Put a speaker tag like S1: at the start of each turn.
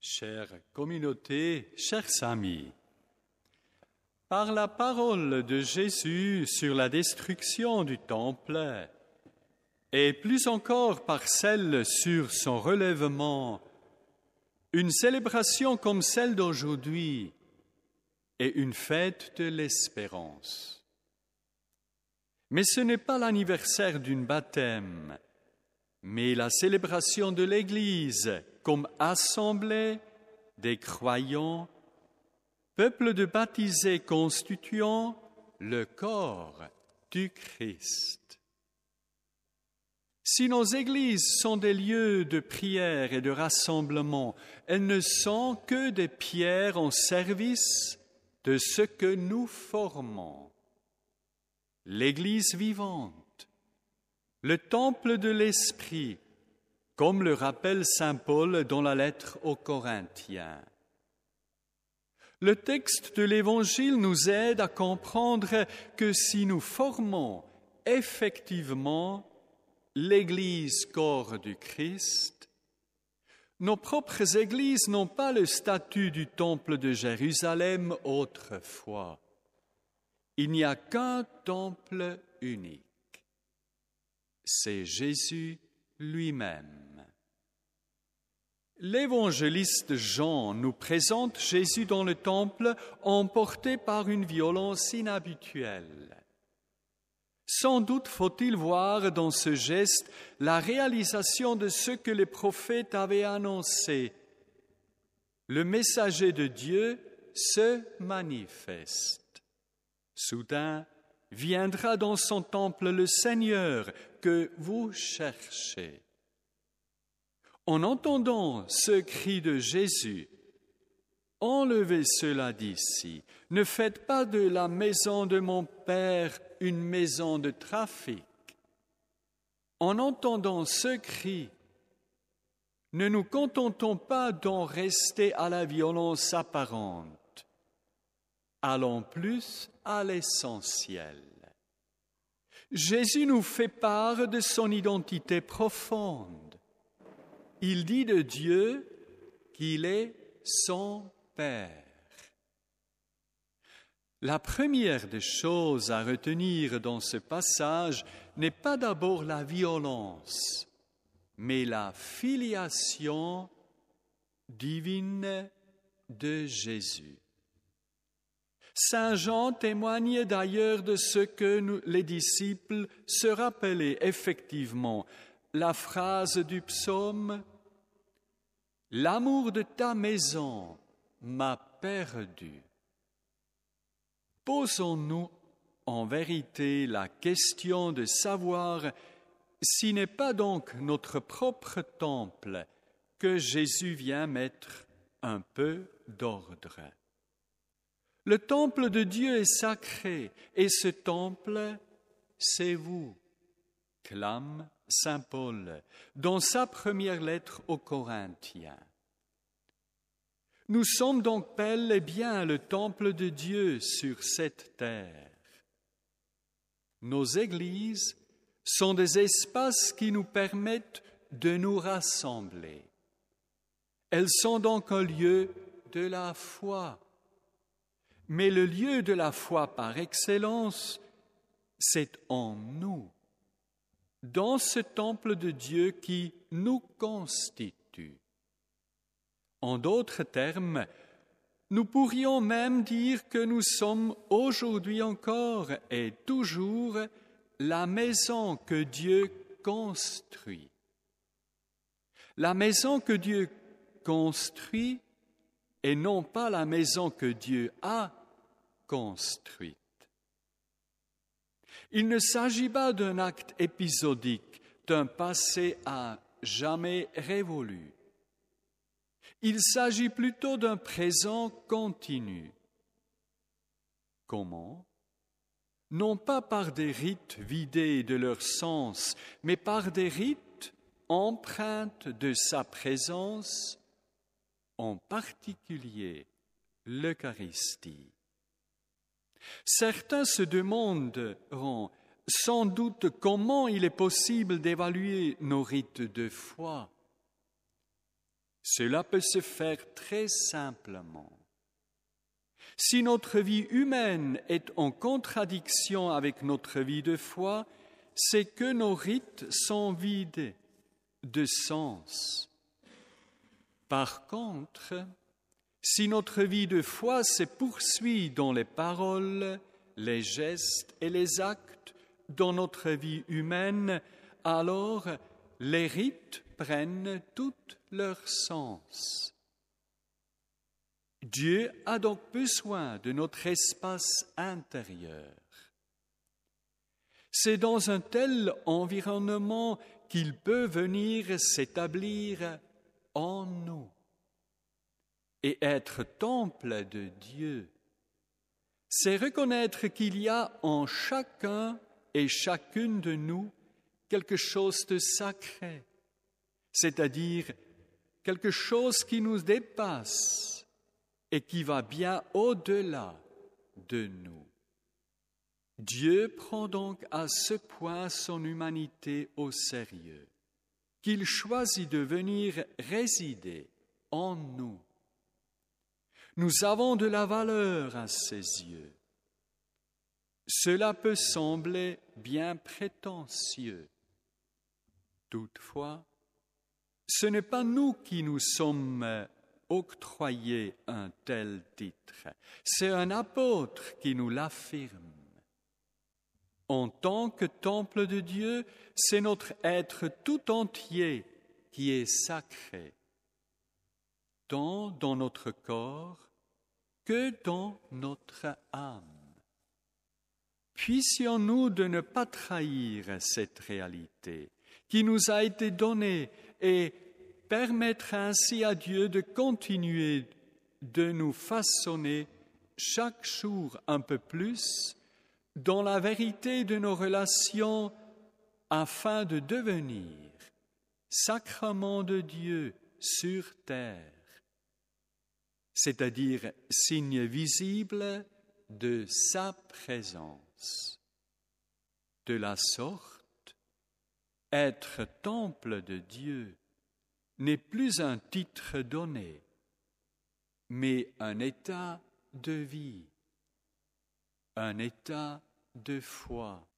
S1: Chère communauté, chers amis, par la parole de Jésus sur la destruction du temple, et plus encore par celle sur son relèvement, une célébration comme celle d'aujourd'hui est une fête de l'espérance. Mais ce n'est pas l'anniversaire d'un baptême, mais la célébration de l'Église comme assemblée des croyants, peuple de baptisés constituant le corps du Christ. Si nos églises sont des lieux de prière et de rassemblement, elles ne sont que des pierres en service de ce que nous formons. L'Église vivante, le temple de l'Esprit, comme le rappelle saint Paul dans la lettre aux Corinthiens. Le texte de l'Évangile nous aide à comprendre que si nous formons effectivement l'Église corps du Christ, nos propres églises n'ont pas le statut du temple de Jérusalem autrefois. Il n'y a qu'un temple unique. C'est Jésus lui-même. L'évangéliste Jean nous présente Jésus dans le temple emporté par une violence inhabituelle. Sans doute faut-il voir dans ce geste la réalisation de ce que les prophètes avaient annoncé. Le messager de Dieu se manifeste. Soudain, viendra dans son temple le Seigneur que vous cherchez. En entendant ce cri de Jésus, « Enlevez cela d'ici, ne faites pas de la maison de mon Père une maison de trafic. » En entendant ce cri, ne nous contentons pas d'en rester à la violence apparente. Allons plus à l'essentiel. Jésus nous fait part de son identité profonde. Il dit de Dieu qu'il est son Père. La première des choses à retenir dans ce passage n'est pas d'abord la violence, mais la filiation divine de Jésus. Saint Jean témoigne d'ailleurs de ce que les disciples se rappelaient effectivement. La phrase du psaume « L'amour de ta maison m'a perdu ». Posons-nous en vérité la question de savoir si n'est pas donc notre propre temple que Jésus vient mettre un peu d'ordre. Le temple de Dieu est sacré et ce temple, c'est vous, clame saint Paul dans sa première lettre aux Corinthiens. Nous sommes donc bel et bien le temple de Dieu sur cette terre. Nos églises sont des espaces qui nous permettent de nous rassembler. Elles sont donc un lieu de la foi. Mais le lieu de la foi par excellence, c'est en nous, dans ce temple de Dieu qui nous constitue. En d'autres termes, nous pourrions même dire que nous sommes aujourd'hui encore et toujours la maison que Dieu construit. La maison que Dieu construit et non pas la maison que Dieu a construite. Il ne s'agit pas d'un acte épisodique, d'un passé à jamais révolu. Il s'agit plutôt d'un présent continu. Comment ? Non pas par des rites vidés de leur sens, mais par des rites empreintes de sa présence, en particulier l'Eucharistie. Certains se demanderont sans doute comment il est possible d'évaluer nos rites de foi. Cela peut se faire très simplement. Si notre vie humaine est en contradiction avec notre vie de foi, c'est que nos rites sont vides de sens. Par contre, si notre vie de foi se poursuit dans les paroles, les gestes et les actes dans notre vie humaine, alors les rites prennent tout leur sens. Dieu a donc besoin de notre espace intérieur. C'est dans un tel environnement qu'il peut venir s'établir en nous et être temple de Dieu. C'est reconnaître qu'il y a en chacun et chacune de nous quelque chose de sacré, c'est-à-dire quelque chose qui nous dépasse et qui va bien au-delà de nous. Dieu prend donc à ce point son humanité au sérieux, qu'il choisit de venir résider en nous. Nous avons de la valeur à ses yeux. Cela peut sembler bien prétentieux. Toutefois, ce n'est pas nous qui nous sommes octroyé un tel titre. C'est un apôtre qui nous l'affirme. En tant que temple de Dieu, c'est notre être tout entier qui est sacré, tant dans notre corps que dans notre âme. Puissions-nous de ne pas trahir cette réalité qui nous a été donnée et permettre ainsi à Dieu de continuer de nous façonner chaque jour un peu plus dans la vérité de nos relations afin de devenir sacrement de Dieu sur terre, c'est-à-dire signe visible de sa présence. De la sorte, être temple de Dieu n'est plus un titre donné, mais un état de vie, un état de foi,